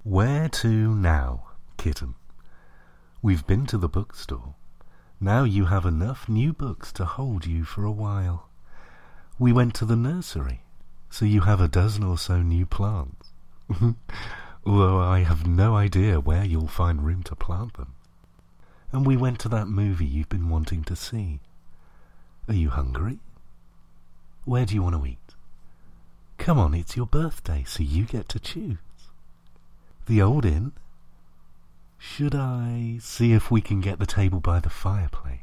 Where to now, kitten? We've been to the bookstore. Now you have enough new books to hold you for a while. We went to the nursery, so you have a dozen or so new plants. Although I have no idea where you'll find room to plant them. And we went to that movie you've been wanting to see. Are you hungry? Where do you want to eat? Come on, it's your birthday, so you get to choose. The old inn? Should I see if we can get the table by the fireplace?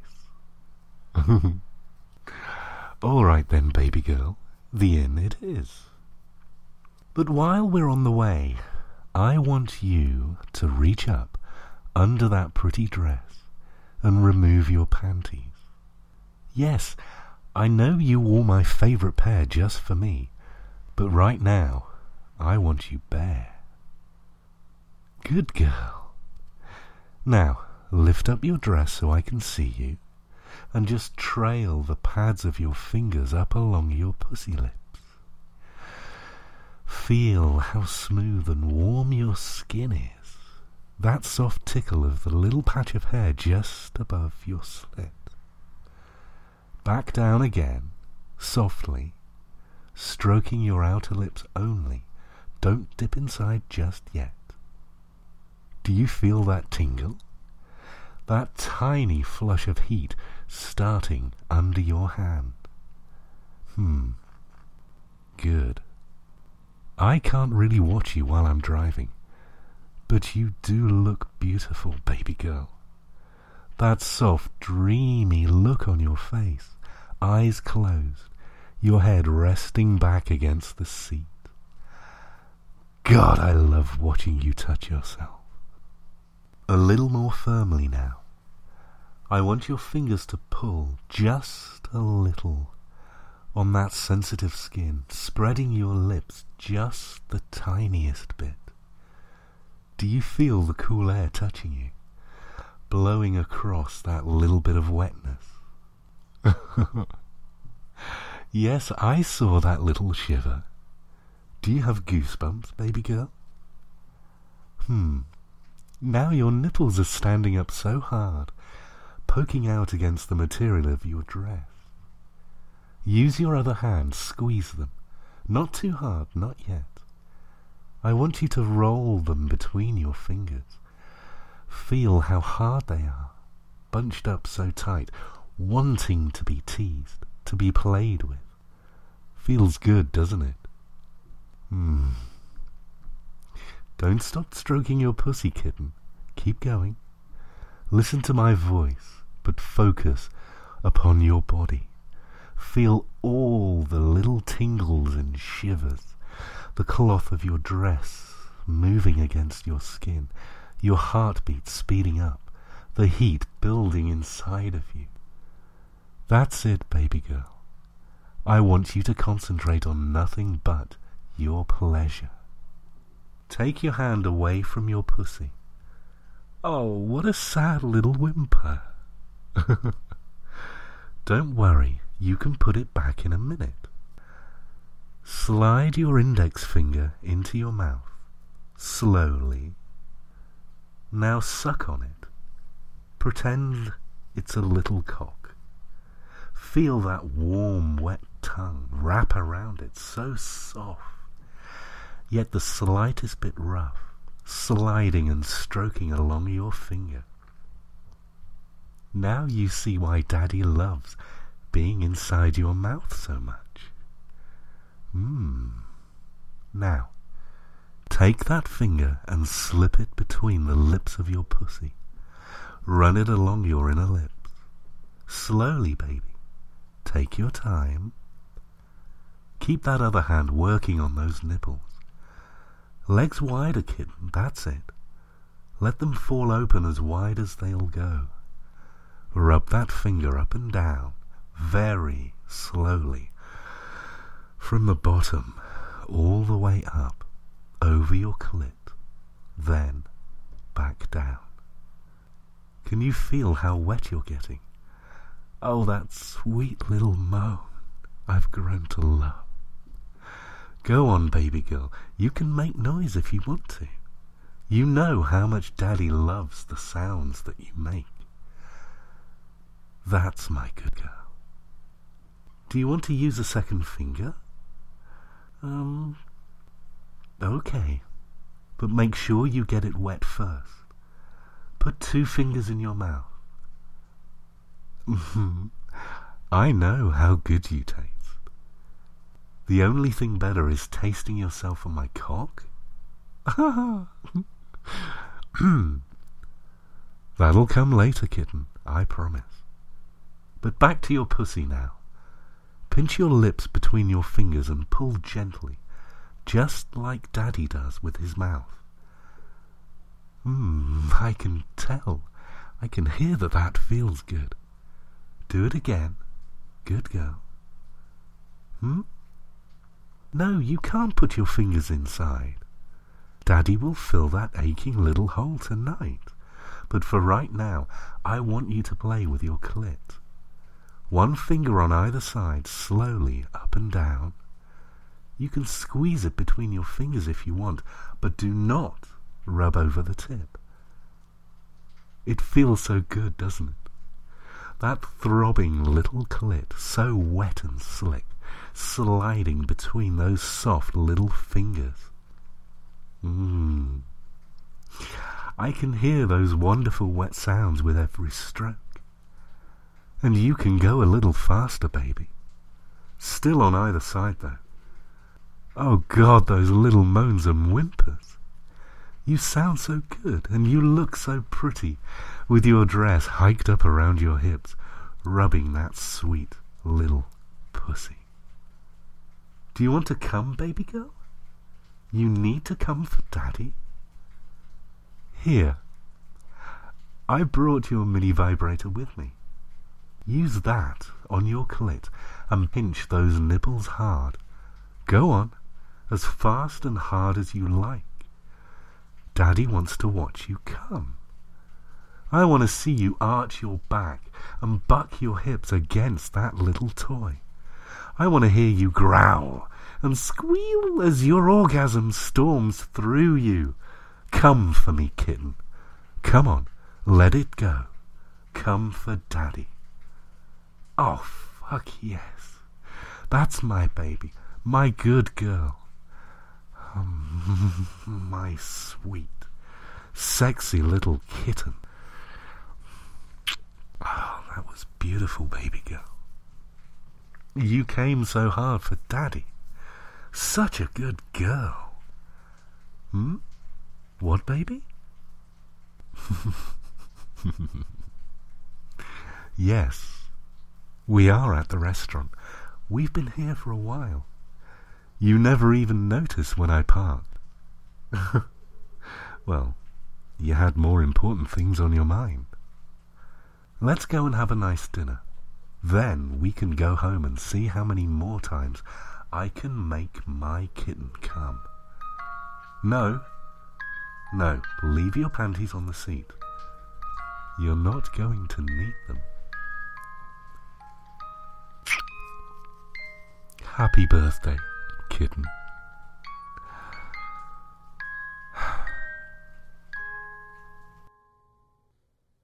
All right then, baby girl. The inn it is. But while we're on the way, I want you to reach up under that pretty dress and remove your panties. Yes, I know you wore my favourite pair just for me, but right now I want you bare. Good girl. Now, lift up your dress so I can see you, and just trail the pads of your fingers up along your pussy lips. Feel how smooth and warm your skin is. That soft tickle of the little patch of hair just above your slit. Back down again, softly, stroking your outer lips only. Don't dip inside just yet. Do you feel that tingle? That tiny flush of heat starting under your hand. Good. I can't really watch you while I'm driving, but you do look beautiful, baby girl. That soft, dreamy look on your face, eyes closed, your head resting back against the seat. God, I love watching you touch yourself. A little more firmly now. I want your fingers to pull just a little on that sensitive skin, spreading your lips just the tiniest bit. Do you feel the cool air touching you, blowing across that little bit of wetness? Yes, I saw that little shiver. Do you have goosebumps, baby girl? Now your nipples are standing up so hard, poking out against the material of your dress. Use your other hand, squeeze them. Not too hard, not yet. I want you to roll them between your fingers. Feel how hard they are, bunched up so tight, wanting to be teased, to be played with. Feels good, doesn't it? Don't stop stroking your pussy, kitten. Keep going. Listen to my voice, but focus upon your body. Feel all the little tingles and shivers, the cloth of your dress moving against your skin, your heartbeat speeding up, the heat building inside of you. That's it, baby girl. I want you to concentrate on nothing but your pleasure. Take your hand away from your pussy. Oh, what a sad little whimper. Don't worry, you can put it back in a minute. Slide your index finger into your mouth, slowly. Now suck on it. Pretend it's a little cock. Feel that warm, wet tongue wrap around it, so soft, yet the slightest bit rough, sliding and stroking along your finger. Now you see why Daddy loves being inside your mouth so much. Now, take that finger and slip it between the lips of your pussy. Run it along your inner lips. Slowly, baby. Take your time. Keep that other hand working on those nipples. Legs wider, kitten, that's it. Let them fall open as wide as they'll go. Rub that finger up and down, very slowly, from the bottom all the way up, over your clit, then back down. Can you feel how wet you're getting? Oh, that sweet little moan I've grown to love. Go on, baby girl, you can make noise if you want to. You know how much Daddy loves the sounds that you make. That's my good girl. Do you want to use a second finger? Okay. But make sure you get it wet first. Put 2 fingers in your mouth. I know how good you taste. The only thing better is tasting yourself on my cock. That'll come later, kitten, I promise. But back to your pussy now. Pinch your lips between your fingers and pull gently, just like Daddy does with his mouth. I can tell. I can hear that feels good. Do it again. Good girl. No, you can't put your fingers inside. Daddy will fill that aching little hole tonight. But for right now, I want you to play with your clit. 1 finger on either side, slowly up and down. You can squeeze it between your fingers if you want, but do not rub over the tip. It feels so good, doesn't it? That throbbing little clit, so wet and slick, sliding between those soft little fingers. I can hear those wonderful wet sounds with every stroke. And you can go a little faster, baby. Still on either side, though. Oh, God, those little moans and whimpers. You sound so good, and you look so pretty, with your dress hiked up around your hips, rubbing that sweet little pussy. Do you want to come, baby girl? You need to come for Daddy? Here. I brought your mini vibrator with me. Use that on your clit and pinch those nipples hard. Go on, as fast and hard as you like. Daddy wants to watch you come. I want to see you arch your back and buck your hips against that little toy. I want to hear you growl and squeal as your orgasm storms through you. Come for me, kitten. Come on, let it go. Come for Daddy. Oh, fuck yes. That's my baby, my good girl. My sweet, sexy little kitten. Oh, that was beautiful, baby girl. You came so hard for Daddy. Such a good girl. What, baby? Yes. We are at the restaurant. We've been here for a while. You never even noticed when I parked. Well, you had more important things on your mind. Let's go and have a nice dinner. Then we can go home and see how many more times I can make my kitten come. No, leave your panties on the seat. You're not going to need them. Happy birthday, kitten.